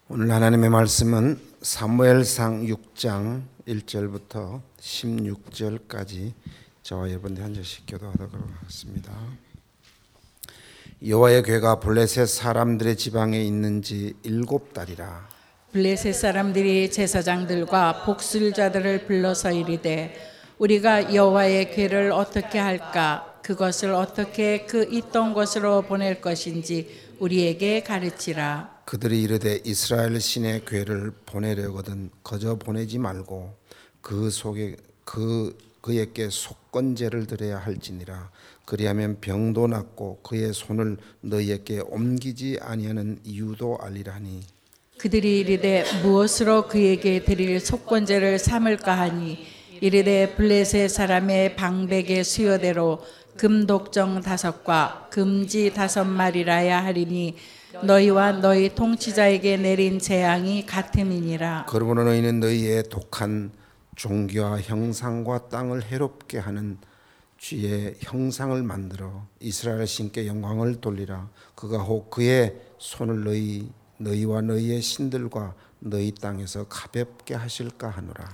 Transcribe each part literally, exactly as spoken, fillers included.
오늘 하나님의 말씀은 사무엘상 육 장 일 절부터 십육 절까지 저와 여러분들 한 절씩 기도하도록 하겠습니다. 여호와의 궤가 블레셋 사람들의 지방에 있는지 일곱 달이라. 블레셋 사람들이 제사장들과 복술자들을 불러서 이르되 우리가 여호와의 궤를 어떻게 할까? 그것을 어떻게 그 있던 곳으로 보낼 것인지 우리에게 가르치라. 그들이 이르되 이스라엘 신의 궤를 보내려거든 거저 보내지 말고 그 속에 그 그에게 속건제를 드려야 할지니라. 그리하면 병도 낫고 그의 손을 너희에게 옮기지 아니하는 이유도 알리라니. 그들이 이르되 무엇으로 그에게 드릴 속건제를 삼을까 하니 이르되 블레셋 사람의 방백의 수요대로 금독정 다섯과 금지 다섯 마리라야 하리니 너희와 너희 통치자에게 내린 재앙이 같음이니라. 그러므로 너희는 너희의 독한 종교와 형상과 땅을 해롭게 하는 쥐의 형상을 만들어 이스라엘 신께 영광을 돌리라. 그가 혹 그의 손을 너희 너희와 너희의 신들과 너희 땅에서 가볍게 하실까 하노라.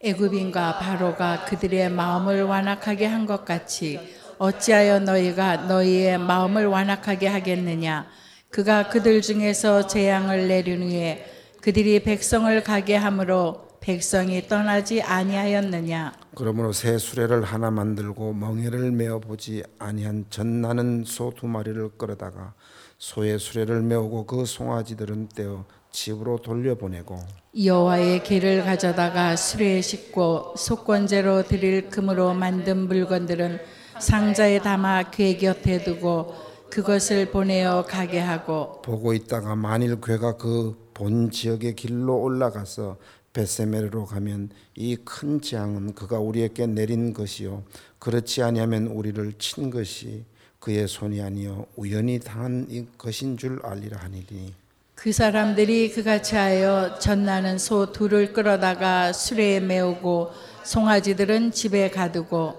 애굽인과 바로가 그들의 마음을 완악하게 한 것 같이 어찌하여 너희가 너희의 마음을 완악하게 하겠느냐. 그가 그들 중에서 재앙을 내린 후에 그들이 백성을 가게 함으로 백성이 떠나지 아니하였느냐. 그러므로 새 수레를 하나 만들고 멍에를 메어 보지 아니한 젖나는 소 두 마리를 끌어다가 소의 수레를 메우고 그 송아지들은 떼어 집으로 돌려보내고 여호와의 궤를 가져다가 수레에 싣고 속건제로 드릴 금으로 만든 물건들은 상자에 담아 궤 곁에 두고 그것을 보내어 가게 하고 보고 있다가 만일 궤가 그 본 지역의 길로 올라가서 벳세메르로 가면 이 큰 재앙은 그가 우리에게 내린 것이요 그렇지 아니하면 우리를 친 것이 그의 손이 아니요 우연히 당한 것인 줄 알리라 하니니. 그 사람들이 그같이 하여 젖나는 소 둘을 끌어다가 수레에 메우고 송아지들은 집에 가두고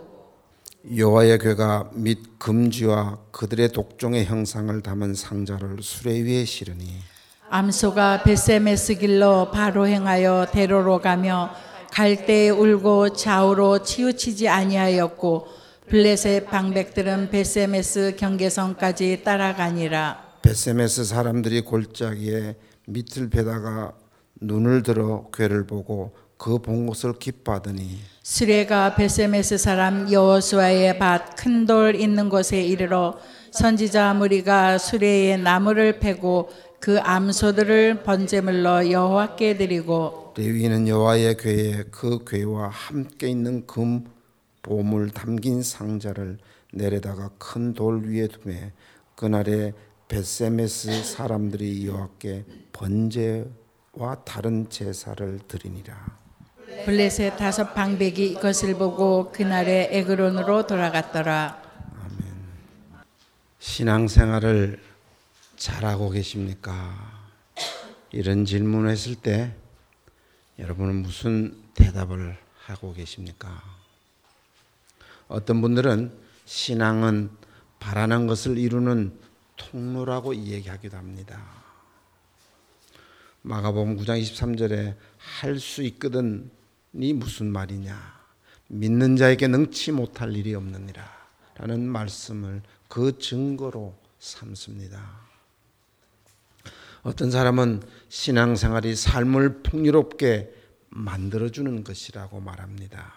여호와의 궤가 및 금쥐와 그들의 독종의 형상을 담은 상자를 수레 위에 실으니 암소가 벳세메스 길로 바로 행하여 대로로 가며 갈 때에 울고 좌우로 치우치지 아니하였고 블레셋 방백들은 벳세메스 경계선까지 따라가니라. 벳세메스 사람들이 골짜기에 밑을 베다가 눈을 들어 궤를 보고 그 본 것을 기뻐하더니 수레가 벳세메스 사람 여호수아의 밭 큰 돌 있는 곳에 이르러 선지자 무리가 수레에 나무를 패고 그 암소들을 번제물로 여호와께 드리고 레위인은 여호와의 궤에 그 궤와 함께 있는 금 보물 담긴 상자를 내려다가 큰 돌 위에 두매 그날에 벳세메스 사람들이 여호와께 번제와 다른 제사를 드리니라. 블레셋 다섯 방백이 이것을 보고 그날에 에그론으로 돌아갔더라. 아멘. 신앙생활을 잘하고 계십니까? 이런 질문을 했을 때 여러분은 무슨 대답을 하고 계십니까? 어떤 분들은 신앙은 바라는 것을 이루는 통로라고 이야기하기도 합니다. 마가복음 구 장 이십삼 절에 할 수 있거든이 무슨 말이냐? 믿는 자에게 능치 못할 일이 없느니라 라는 말씀을 그 증거로 삼습니다. 어떤 사람은 신앙생활이 삶을 풍요롭게 만들어주는 것이라고 말합니다.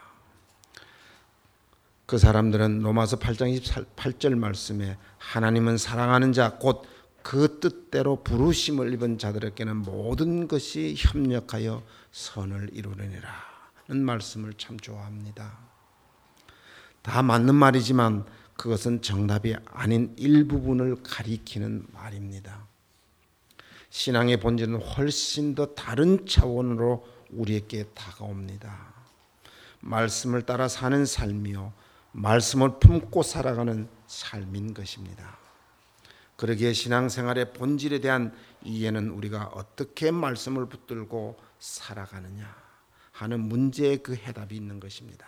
그 사람들은 로마서 팔 장 이십팔 절 말씀에 하나님은 사랑하는 자 곧 그 뜻대로 부르심을 입은 자들에게는 모든 것이 협력하여 선을 이루느니라 는 말씀을 참 좋아합니다. 다 맞는 말이지만 그것은 정답이 아닌 일부분을 가리키는 말입니다. 신앙의 본질은 훨씬 더 다른 차원으로 우리에게 다가옵니다. 말씀을 따라 사는 삶이요 말씀을 품고 살아가는 삶인 것입니다. 그러기에 신앙생활의 본질에 대한 이해는 우리가 어떻게 말씀을 붙들고 살아가느냐 하는 문제에 그 해답이 있는 것입니다.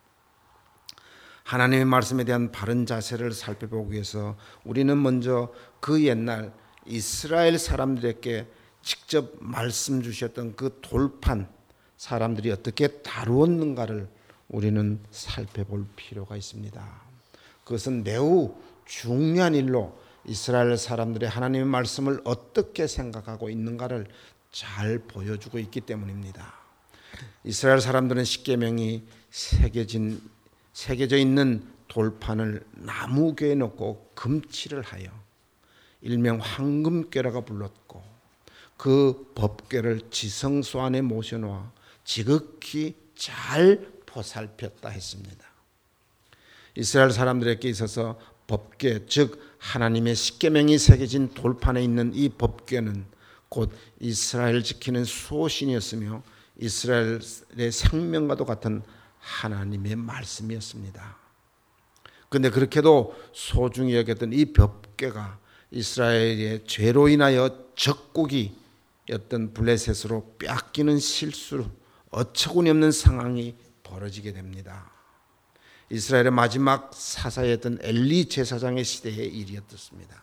하나님의 말씀에 대한 바른 자세를 살펴보기 위해서 우리는 먼저 그 옛날 이스라엘 사람들에게 직접 말씀 주셨던 그 돌판 사람들이 어떻게 다루었는가를 우리는 살펴볼 필요가 있습니다. 그것은 매우 중요한 일로 이스라엘 사람들의 하나님의 말씀을 어떻게 생각하고 있는가를 잘 보여주고 있기 때문입니다. 이스라엘 사람들은 십계명이 새겨진, 새겨져 있는 돌판을 나무괴에 넣고 금칠을 하여 일명 황금괴라고 불렀고 그 법궤를 지성소 안에 모셔놓아 지극히 잘 보살폈다 했습니다. 이스라엘 사람들에게 있어서 법궤, 즉 하나님의 십계명이 새겨진 돌판에 있는 이 법궤는 곧 이스라엘 지키는 수호신이었으며 이스라엘의 생명과도 같은 하나님의 말씀이었습니다. 그런데 그렇게도 소중히 여겼던 이 법궤가 이스라엘의 죄로 인하여 적국이었던 블레셋으로 뺏기는 실수로 어처구니 없는 상황이 벌어지게 됩니다. 이스라엘의 마지막 사사였던 엘리 제사장의 시대의 일이었습니다.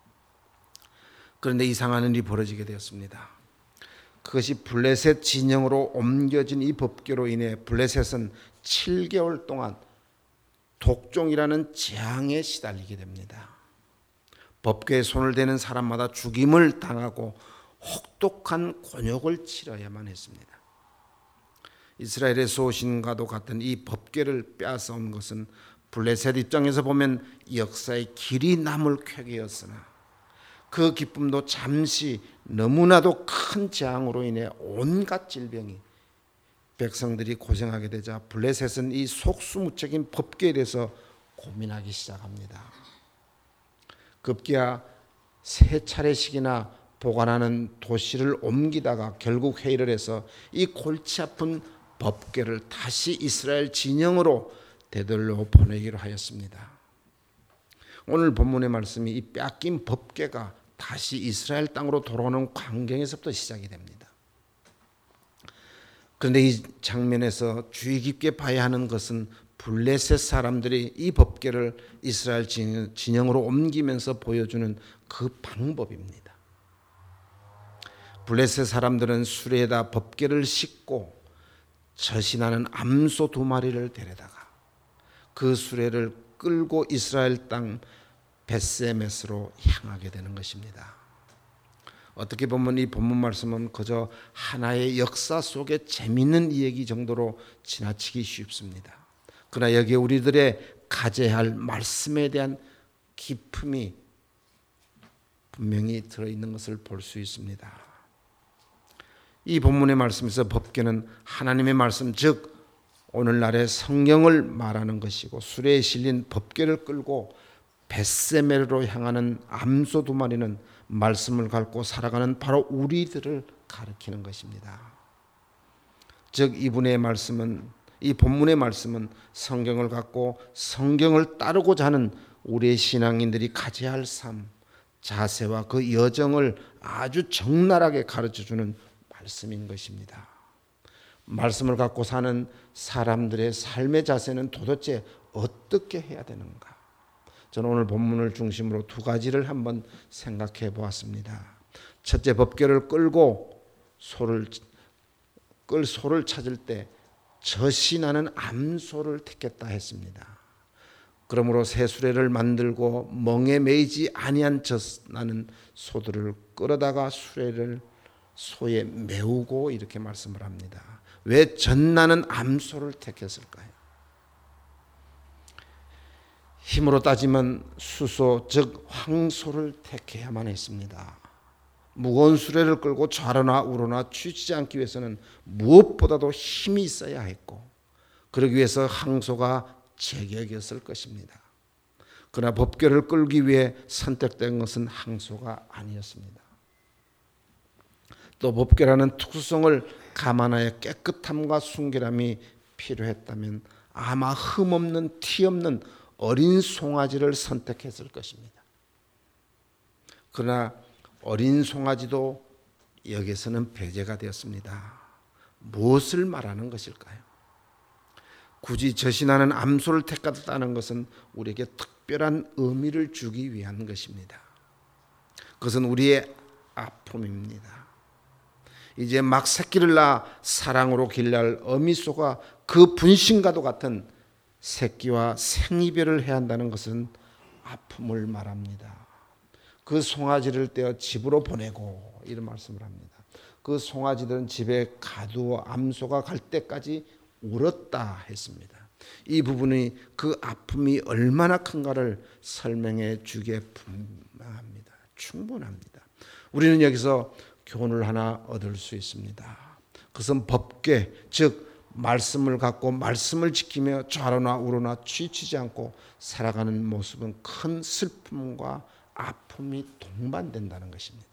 그런데 이상한 일이 벌어지게 되었습니다. 그것이 블레셋 진영으로 옮겨진 이 법궤로 인해 블레셋은 칠 개월 동안 독종이라는 재앙에 시달리게 됩니다. 법궤에 손을 대는 사람마다 죽임을 당하고 혹독한 곤욕을 치러야만 했습니다. 이스라엘의 소신과도 같은 이 법궤를 빼앗아온 것은 블레셋 입장에서 보면 역사의 길이 남을 쾌계였으나 그 기쁨도 잠시 너무나도 큰 재앙으로 인해 온갖 질병이 백성들이 고생하게 되자 블레셋은 이 속수무책인 법궤에 대해서 고민하기 시작합니다. 급기야 세 차례씩이나 보관하는 도시를 옮기다가 결국 회의를 해서 이 골치 아픈 법궤를 다시 이스라엘 진영으로 되돌려 보내기로 하였습니다. 오늘 본문의 말씀이 이 뺏긴 법궤가 다시 이스라엘 땅으로 돌아오는 광경에서부터 시작이 됩니다. 그런데 이 장면에서 주의 깊게 봐야 하는 것은 블레셋 사람들이 이 법궤를 이스라엘 진영으로 옮기면서 보여주는 그 방법입니다. 블레셋 사람들은 수레에다 법궤를 싣고 저신하는 암소 두 마리를 데려다가 그 수레를 끌고 이스라엘 땅 벳세메스로 향하게 되는 것입니다. 어떻게 보면 이 본문 말씀은 그저 하나의 역사 속의 재미있는 이야기 정도로 지나치기 쉽습니다. 그러나 여기에 우리들의 가져야 할 말씀에 대한 기품이 분명히 들어있는 것을 볼 수 있습니다. 이 본문의 말씀에서 법궤는 하나님의 말씀, 즉 오늘날의 성경을 말하는 것이고 수레에 실린 법궤를 끌고 벳세메르로 향하는 암소 두 마리는 말씀을 갖고 살아가는 바로 우리들을 가리키는 것입니다. 즉 이분의 말씀은, 이 본문의 말씀은 성경을 갖고 성경을 따르고자 하는 우리의 신앙인들이 가져야 할 삶, 자세와 그 여정을 아주 적나라하게 가르쳐주는 말씀인 것입니다. 말씀을 갖고 사는 사람들의 삶의 자세는 도대체 어떻게 해야 되는가? 저는 오늘 본문을 중심으로 두 가지를 한번 생각해 보았습니다. 첫째, 법궤를 끌고 소를 끌 소를 찾을 때 저신하는 암소를 택했다 했습니다. 그러므로 새 수레를 만들고 멍에 매이지 아니한 젖나는 소들을 끌어다가 수레를 소에 메우고 이렇게 말씀을 합니다. 왜 젖나는 암소를 택했을까요? 힘으로 따지면 수소, 즉 황소를 택해야만 했습니다. 무거운 수레를 끌고 좌로나 우로나 치우치지 않기 위해서는 무엇보다도 힘이 있어야 했고, 그러기 위해서 황소가 제격이었을 것입니다. 그러나 법궤를 끌기 위해 선택된 것은 황소가 아니었습니다. 또 법궤라는 특수성을 감안하여 깨끗함과 순결함이 필요했다면 아마 흠없는 티 없는 어린 송아지를 선택했을 것입니다. 그러나 어린 송아지도 여기서는 배제가 되었습니다. 무엇을 말하는 것일까요? 굳이 저신하는 암소를 택했다는 것은 우리에게 특별한 의미를 주기 위한 것입니다. 그것은 우리의 아픔입니다. 이제 막 새끼를 낳아 사랑으로 길날 어미소가 그 분신과도 같은 새끼와 생이별을 해야 한다는 것은 아픔을 말합니다. 그 송아지를 떼어 집으로 보내고 이런 말씀을 합니다. 그 송아지들은 집에 가두어 암소가 갈 때까지 울었다 했습니다. 이 부분이 그 아픔이 얼마나 큰가를 설명해 주기에 분명합니다. 충분합니다. 우리는 여기서 교훈을 하나 얻을 수 있습니다. 그것은 법궤, 즉 말씀을 갖고 말씀을 지키며 좌로나 우로나 치우치지 않고 살아가는 모습은 큰 슬픔과 아픔이 동반된다는 것입니다.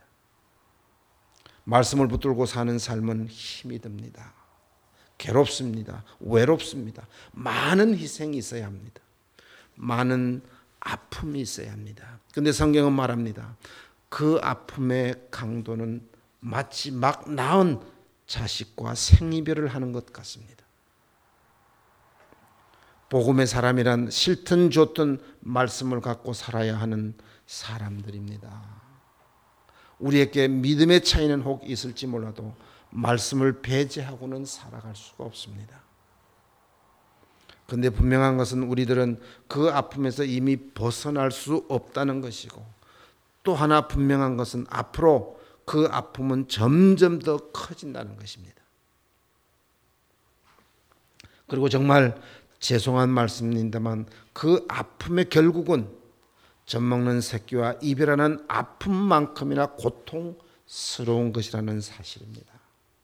말씀을 붙들고 사는 삶은 힘이 듭니다. 괴롭습니다. 외롭습니다. 많은 희생이 있어야 합니다. 많은 아픔이 있어야 합니다. 그런데 성경은 말합니다. 그 아픔의 강도는 마치 막 낳은 자식과 생이별을 하는 것 같습니다. 복음의 사람이란 싫든 좋든 말씀을 갖고 살아야 하는 사람들입니다. 우리에게 믿음의 차이는 혹 있을지 몰라도 말씀을 배제하고는 살아갈 수가 없습니다. 그런데 분명한 것은 우리들은 그 아픔에서 이미 벗어날 수 없다는 것이고, 또 하나 분명한 것은 앞으로 그 아픔은 점점 더 커진다는 것입니다. 그리고 정말 죄송한 말씀입니다만 그 아픔의 결국은 젖먹는 새끼와 이별하는 아픔만큼이나 고통스러운 것이라는 사실입니다.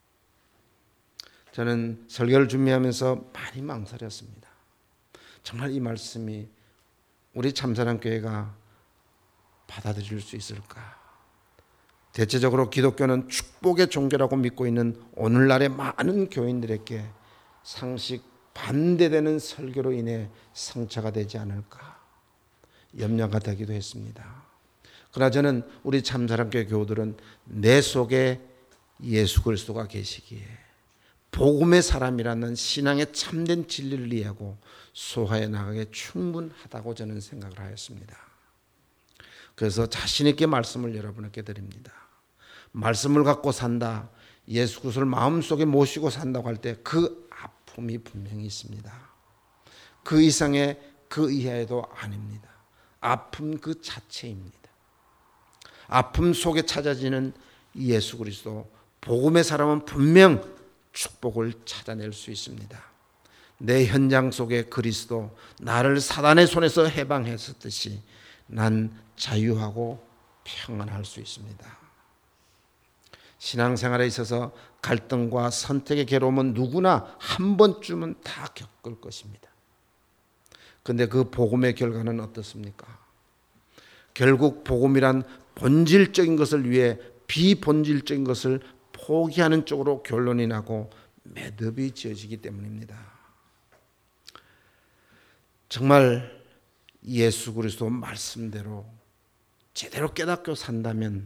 저는 설교를 준비하면서 많이 망설였습니다. 정말 이 말씀이 우리 참사랑교회가 받아들일 수 있을까? 대체적으로 기독교는 축복의 종교라고 믿고 있는 오늘날의 많은 교인들에게 상식 반대되는 설교로 인해 상처가 되지 않을까 염려가 되기도 했습니다. 그러나 저는 우리 참사랑교회 교우들은 내 속에 예수 그리스도가 계시기에 복음의 사람이라는 신앙의 참된 진리를 이해하고 소화해 나가기에 충분하다고 저는 생각을 하였습니다. 그래서 자신 있게 말씀을 여러분에게 드립니다. 말씀을 갖고 산다, 예수 그리스도를 마음속에 모시고 산다고 할 때 그 아픔이 분명히 있습니다. 그 이상의 그 이하에도 아닙니다. 아픔 그 자체입니다. 아픔 속에 찾아지는 예수 그리스도, 복음의 사람은 분명 축복을 찾아낼 수 있습니다. 내 현장 속에 그리스도, 나를 사단의 손에서 해방했었듯이 난 자유하고 평안할 수 있습니다. 신앙생활에 있어서 갈등과 선택의 괴로움은 누구나 한 번쯤은 다 겪을 것입니다. 그런데 그 복음의 결과는 어떻습니까? 결국 복음이란 본질적인 것을 위해 비본질적인 것을 포기하는 쪽으로 결론이 나고 매듭이 지어지기 때문입니다. 정말 예수 그리스도 말씀대로 제대로 깨닫고 산다면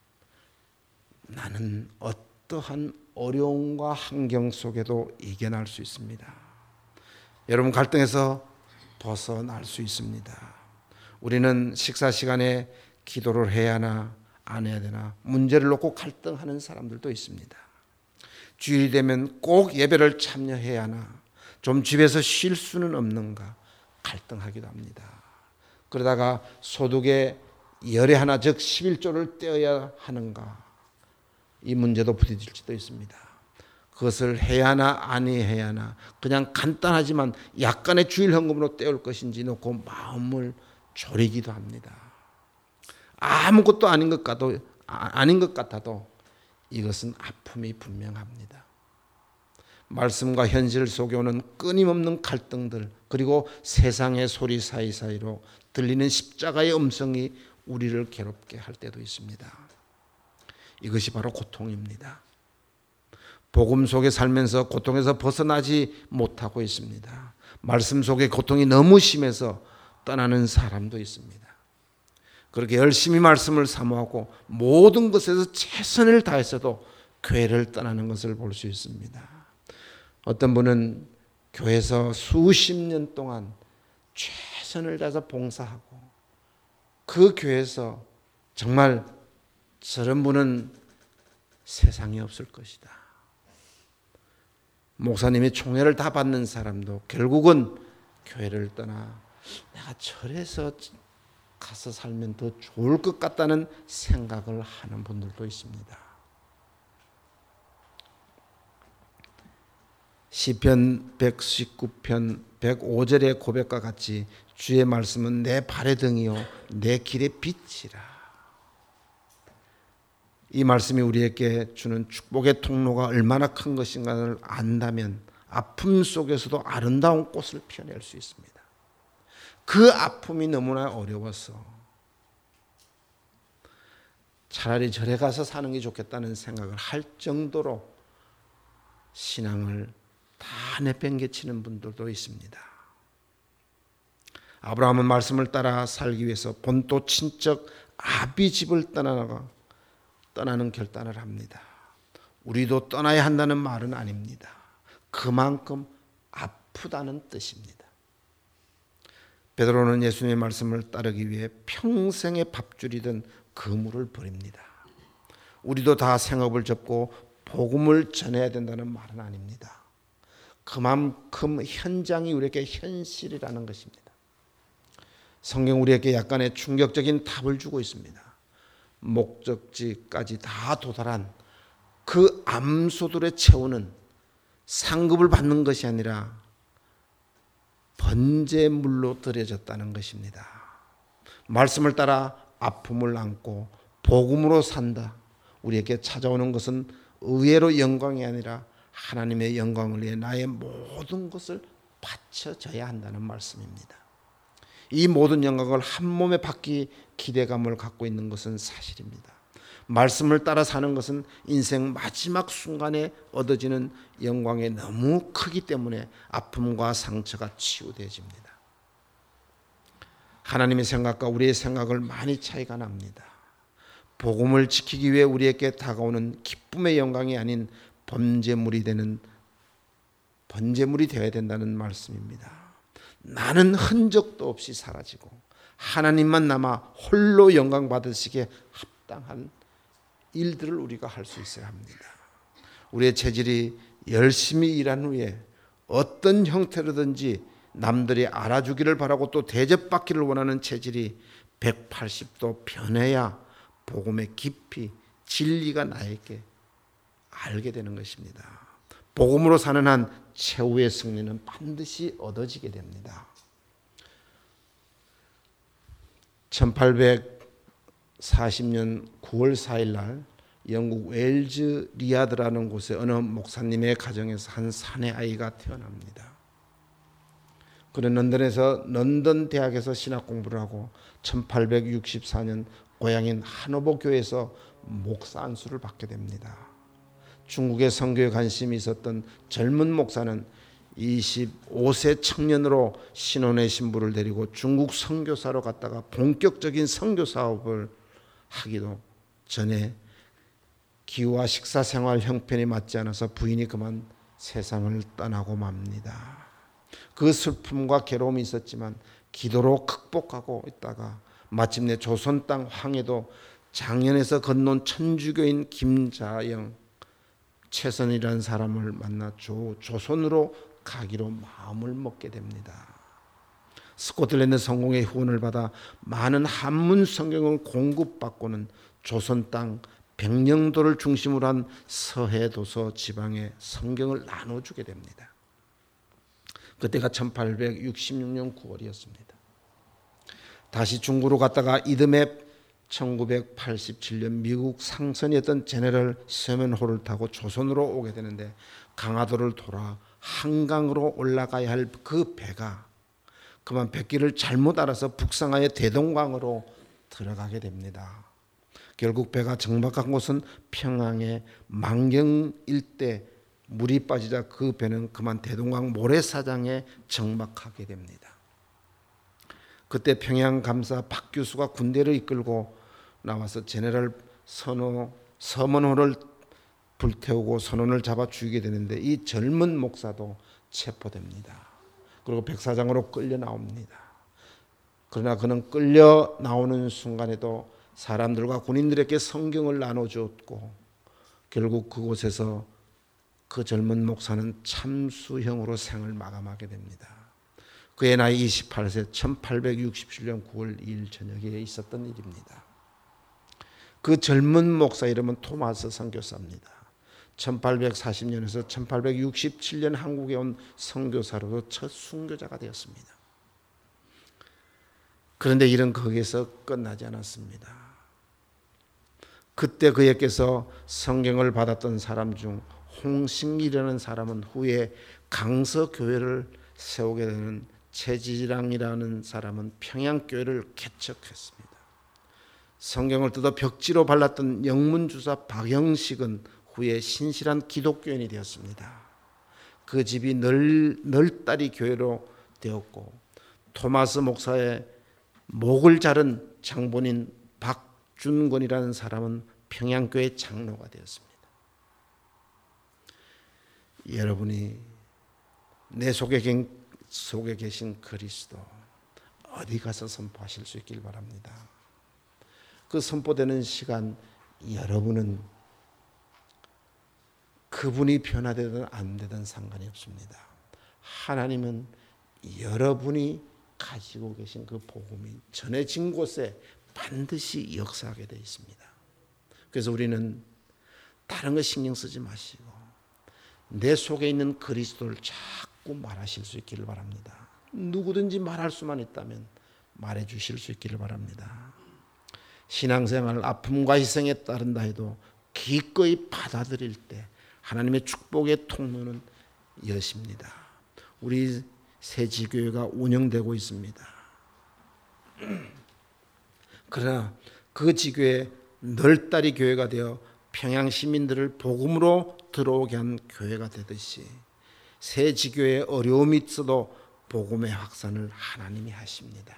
나는 어떠한 어려움과 환경 속에도 이겨낼 수 있습니다. 여러분 갈등에서 벗어날 수 있습니다. 우리는 식사 시간에 기도를 해야 하나 안 해야 되나 문제를 놓고 갈등하는 사람들도 있습니다. 주일이 되면 꼭 예배를 참여해야 하나 좀 집에서 쉴 수는 없는가 갈등하기도 합니다. 그러다가 소득의 열의 하나 즉 십일조를 떼어야 하는가 이 문제도 부딪힐 수도 있습니다. 그것을 해야 하나 아니해야 하나 그냥 간단하지만 약간의 주일 헌금으로 떼올 것인지 놓고 마음을 졸이기도 합니다. 아무것도 아닌 것 같아도, 아닌 것 같아도 이것은 아픔이 분명합니다. 말씀과 현실 속에 오는 끊임없는 갈등들 그리고 세상의 소리 사이사이로 들리는 십자가의 음성이 우리를 괴롭게 할 때도 있습니다. 이것이 바로 고통입니다. 복음 속에 살면서 고통에서 벗어나지 못하고 있습니다. 말씀 속에 고통이 너무 심해서 떠나는 사람도 있습니다. 그렇게 열심히 말씀을 사모하고 모든 것에서 최선을 다해서도 교회를 떠나는 것을 볼 수 있습니다. 어떤 분은 교회에서 수십 년 동안 최선을 다해서 봉사하고 그 교회에서 정말 저런 분은 세상에 없을 것이다. 목사님이 총애를 다 받는 사람도 결국은 교회를 떠나 내가 절에서 가서 살면 더 좋을 것 같다는 생각을 하는 분들도 있습니다. 시편 백십구 편 백오 절의 고백과 같이 주의 말씀은 내 발의 등이요 내 길의 빛이라. 이 말씀이 우리에게 주는 축복의 통로가 얼마나 큰 것인가를 안다면 아픔 속에서도 아름다운 꽃을 피워낼 수 있습니다. 그 아픔이 너무나 어려워서 차라리 절에 가서 사는 게 좋겠다는 생각을 할 정도로 신앙을 다 내팽개치는 분들도 있습니다. 아브라함은 말씀을 따라 살기 위해서 본토 친척 아비 집을 떠나가 떠나는 결단을 합니다. 우리도 떠나야 한다는 말은 아닙니다. 그만큼 아프다는 뜻입니다. 베드로는 예수님의 말씀을 따르기 위해 평생의 밥줄이던 그물을 버립니다. 우리도 다 생업을 접고 복음을 전해야 된다는 말은 아닙니다. 그만큼 현장이 우리에게 현실이라는 것입니다. 성경 우리에게 약간의 충격적인 답을 주고 있습니다. 목적지까지 다 도달한 그 암소들의 채우는 상급을 받는 것이 아니라 번제물로 드려졌다는 것입니다. 말씀을 따라 아픔을 안고 복음으로 산다. 우리에게 찾아오는 것은 의외로 영광이 아니라 하나님의 영광을 위해 나의 모든 것을 바쳐져야 한다는 말씀입니다. 이 모든 영광을 한 몸에 받기 기대감을 갖고 있는 것은 사실입니다. 말씀을 따라 사는 것은 인생 마지막 순간에 얻어지는 영광이 너무 크기 때문에 아픔과 상처가 치유되어집니다. 하나님의 생각과 우리의 생각을 많이 차이가 납니다. 복음을 지키기 위해 우리에게 다가오는 기쁨의 영광이 아닌 번제물이 되는 번제물이 되어야 된다는 말씀입니다. 나는 흔적도 없이 사라지고 하나님만 남아 홀로 영광 받으시기에 합당한 일들을 우리가 할 수 있어야 합니다. 우리의 체질이 열심히 일한 후에 어떤 형태로든지 남들이 알아주기를 바라고 또 대접받기를 원하는 체질이 백팔십 도 변해야 복음의 깊이 진리가 나에게 알게 되는 것입니다. 복음으로 사는 한 최후의 승리는 반드시 얻어지게 됩니다. 천팔백사십 년 구월 사일 날 영국 웨일즈 리아드라는 곳에 어느 목사님의 가정에서 한 사내 아이가 태어납니다. 그는 런던에서 런던 대학에서 신학 공부를 하고 천팔백육십사 년 고향인 하노버 교회에서 목사 안수를 받게 됩니다. 중국의 선교에 관심이 있었던 젊은 목사는 이십오 세 청년으로 신혼의 신부를 데리고 중국 선교사로 갔다가 본격적인 선교 사업을 하기도 전에 기후와 식사 생활 형편이 맞지 않아서 부인이 그만 세상을 떠나고 맙니다. 그 슬픔과 괴로움이 있었지만 기도로 극복하고 있다가 마침내 조선 땅 황해도 장현에서 건너온 천주교인 김자영 최선이라는 사람을 만나 조, 조선으로 가기로 마음을 먹게 됩니다. 스코틀랜드 성공의 후원을 받아 많은 한문 성경을 공급받고는 조선 땅 백령도를 중심으로 한 서해 도서 지방에 성경을 나눠주게 됩니다. 그때가 천팔백육십육 년 구월이었습니다. 다시 중국으로 갔다가 이듬해 천구백팔십칠 년 미국 상선이었던 제너럴 서먼호를 타고 조선으로 오게 되는데 강화도를 돌아 한강으로 올라가야 할 그 배가 그만 뱃길을 잘못 알아서 북상하여 대동강으로 들어가게 됩니다. 결국 배가 정박한 곳은 평양의 만경 일대 물이 빠지자 그 배는 그만 대동강 모래사장에 정박하게 됩니다. 그때 평양 감사 박 교수가 군대를 이끌고 나와서 제너럴 선호 서먼호를 불태우고 선원을 잡아 죽이게 되는데 이 젊은 목사도 체포됩니다. 그리고 백사장으로 끌려 나옵니다. 그러나 그는 끌려 나오는 순간에도 사람들과 군인들에게 성경을 나눠주었고 결국 그곳에서 그 젊은 목사는 참수형으로 생을 마감하게 됩니다. 그의 나이 이십팔 세, 천팔백육십칠 년 구월 이일 저녁에 있었던 일입니다. 그 젊은 목사 이름은 토마스 선교사입니다. 천팔백사십 년에서 천팔백육십칠 년 한국에 온 선교사로서 첫 순교자가 되었습니다. 그런데 일은 거기에서 끝나지 않았습니다. 그때 그에게서 성경을 받았던 사람 중 홍승일이라는 사람은 후에 강서교회를 세우게 되는 최지랑이라는 사람은 평양교회를 개척했습니다. 성경을 뜯어 벽지로 발랐던 영문주사 박영식은 후에 신실한 기독교인이 되었습니다. 그 집이 널, 널따리 교회로 되었고 토마스 목사의 목을 자른 장본인 박준권이라는 사람은 평양교회 장로가 되었습니다. 여러분이 내 속에, 속에 계신 그리스도 어디 가서 선포하실 수 있길 바랍니다. 그 선포되는 시간 여러분은 그분이 변화되든 안 되든 상관이 없습니다. 하나님은 여러분이 가지고 계신 그 복음이 전해진 곳에 반드시 역사하게 되어 있습니다. 그래서 우리는 다른 거 신경 쓰지 마시고 내 속에 있는 그리스도를 자꾸 말하실 수 있기를 바랍니다. 누구든지 말할 수만 있다면 말해 주실 수 있기를 바랍니다. 신앙생활 아픔과 희생에 따른다 해도 기꺼이 받아들일 때 하나님의 축복의 통로는 여십니다. 우리 새지교회가 운영되고 있습니다. 그러나 그 지교회 널따리 교회가 되어 평양 시민들을 복음으로 들어오게 한 교회가 되듯이 새지교회에 어려움이 있어도 복음의 확산을 하나님이 하십니다.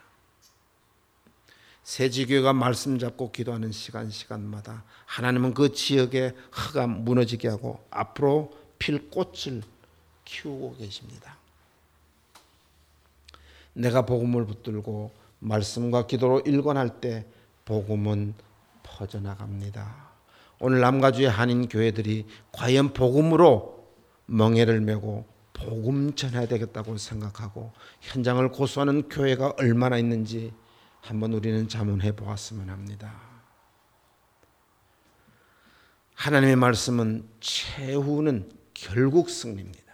새지교회가 말씀 잡고 기도하는 시간 시간마다 하나님은 그 지역의 흙이 무너지게 하고 앞으로 필 꽃을 키우고 계십니다. 내가 복음을 붙들고 말씀과 기도로 일관할 때 복음은 퍼져나갑니다. 오늘 남가주의 한인 교회들이 과연 복음으로 멍에를 메고 복음 전해야 되겠다고 생각하고 현장을 고수하는 교회가 얼마나 있는지 한번 우리는 자문해 보았으면 합니다. 하나님의 말씀은 최후는 결국 승리입니다.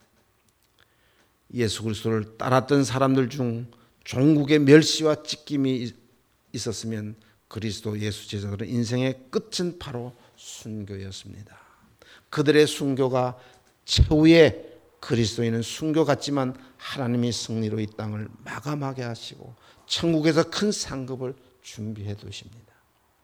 예수 그리스도를 따랐던 사람들 중 종국의 멸시와 찢김이 있었으면 그리스도 예수 제자들의 인생의 끝은 바로 순교였습니다. 그들의 순교가 최후의 그리스도인은 순교 같지만 하나님이 승리로 이 땅을 마감하게 하시고 천국에서 큰 상급을 준비해 두십니다.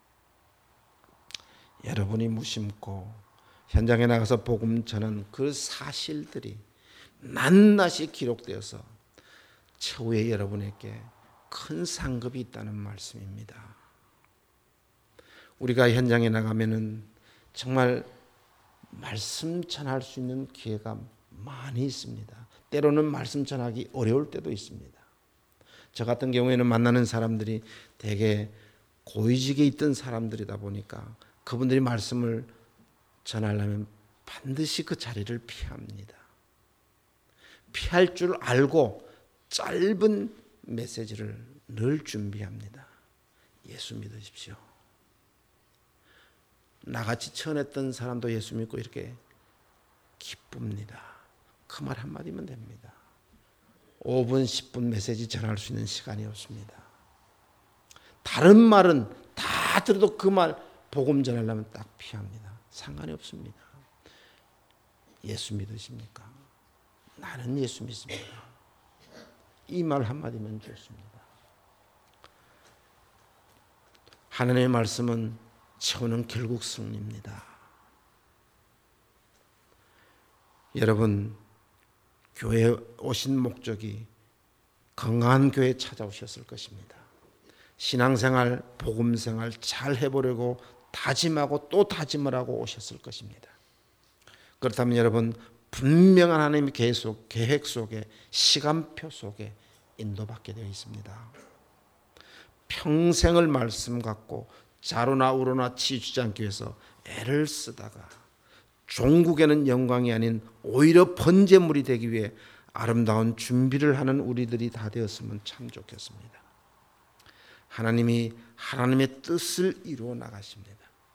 여러분이 무심코 현장에 나가서 복음 전하는 그 사실들이 낱낱이 기록되어서 최후의 여러분에게 큰 상급이 있다는 말씀입니다. 우리가 현장에 나가면은 정말 말씀 전할 수 있는 기회가 많이 있습니다. 때로는 말씀 전하기 어려울 때도 있습니다. 저 같은 경우에는 만나는 사람들이 되게 고위직에 있던 사람들이다 보니까 그분들이 말씀을 전하려면 반드시 그 자리를 피합니다. 피할 줄 알고 짧은 메시지를 늘 준비합니다. 예수 믿으십시오. 나같이 천했던 사람도 예수 믿고 이렇게 기쁩니다. 그 말 한마디면 됩니다. 오 분, 십 분 메시지 전할 수 있는 시간이 없습니다. 다른 말은 다 들어도 그 말 복음 전하려면 딱 피합니다. 상관이 없습니다. 예수 믿으십니까? 나는 예수 믿습니다. 이 말 한마디면 좋습니다. 하나님의 말씀은 최후는 결국 승리입니다. 여러분, 교회에 오신 목적이 건강한 교회에 찾아오셨을 것입니다. 신앙생활, 복음생활 잘 해보려고 다짐하고 또 다짐을 하고 오셨을 것입니다. 그렇다면 여러분, 분명한 하나님의 계획 속에, 시간표 속에 인도받게 되어 있습니다. 평생을 말씀 갖고 자로나 우로나 치우치지 않기 위해서 애를 쓰다가 종국에는 영광이 아닌 오히려 번제물이 되기 위해 아름다운 준비를 하는 우리들이 다 되었으면 참 좋겠습니다. 하나님이 하나님의 뜻을 이루어 나가십니다.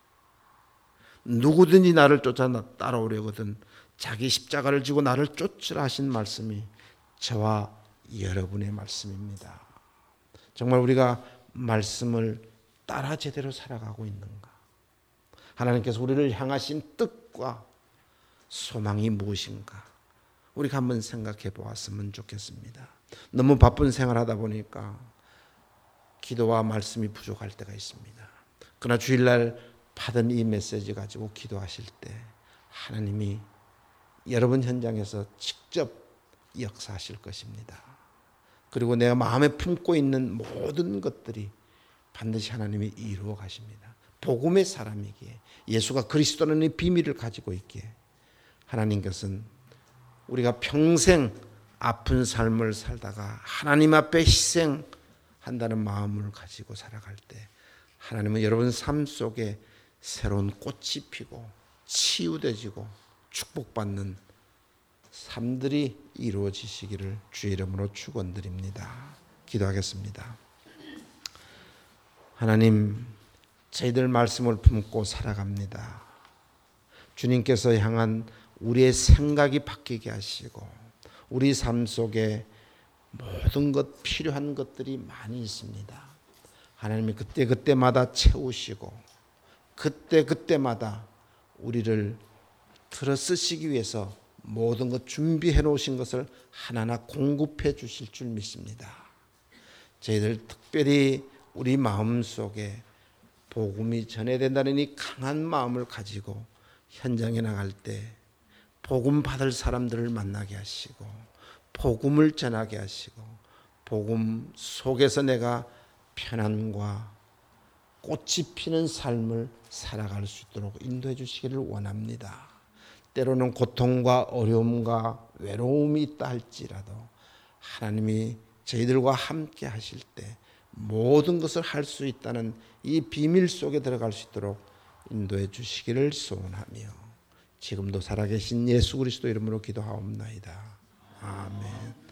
누구든지 나를 쫓아 따라오려거든 자기 십자가를 지고 나를 쫓으라 하신 말씀이 저와 여러분의 말씀입니다. 정말 우리가 말씀을 따라 제대로 살아가고 있는가? 하나님께서 우리를 향하신 뜻과 소망이 무엇인가? 우리가 한번 생각해 보았으면 좋겠습니다. 너무 바쁜 생활하다 보니까 기도와 말씀이 부족할 때가 있습니다. 그러나 주일날 받은 이 메시지 가지고 기도하실 때 하나님이 여러분 현장에서 직접 역사하실 것입니다. 그리고 내가 마음에 품고 있는 모든 것들이 반드시 하나님이 이루어 가십니다. 복음의 사람이기에 예수가 그리스도라는 이 비밀을 가지고 있기에 하나님께서는 우리가 평생 아픈 삶을 살다가 하나님 앞에 희생한다는 마음을 가지고 살아갈 때 하나님은 여러분 삶 속에 새로운 꽃이 피고 치유되지고 축복받는 삶들이 이루어지시기를 주의 이름으로 축원드립니다. 기도하겠습니다. 하나님, 저희들 말씀을 품고 살아갑니다. 주님께서 향한 우리의 생각이 바뀌게 하시고 우리 삶 속에 모든 것 필요한 것들이 많이 있습니다. 하나님이 그때그때마다 채우시고 그때그때마다 우리를 들어 쓰시기 위해서 모든 것 준비해 놓으신 것을 하나하나 공급해 주실 줄 믿습니다. 저희들 특별히 우리 마음속에 복음이 전해된다는 이 강한 마음을 가지고 현장에 나갈 때 복음 받을 사람들을 만나게 하시고 복음을 전하게 하시고 복음 속에서 내가 편안과 꽃이 피는 삶을 살아갈 수 있도록 인도해 주시기를 원합니다. 때로는 고통과 어려움과 외로움이 있다 할지라도 하나님이 저희들과 함께 하실 때 모든 것을 할 수 있다는 이 비밀 속에 들어갈 수 있도록 인도해 주시기를 소원하며 지금도 살아계신 예수 그리스도 이름으로 기도하옵나이다. 아멘.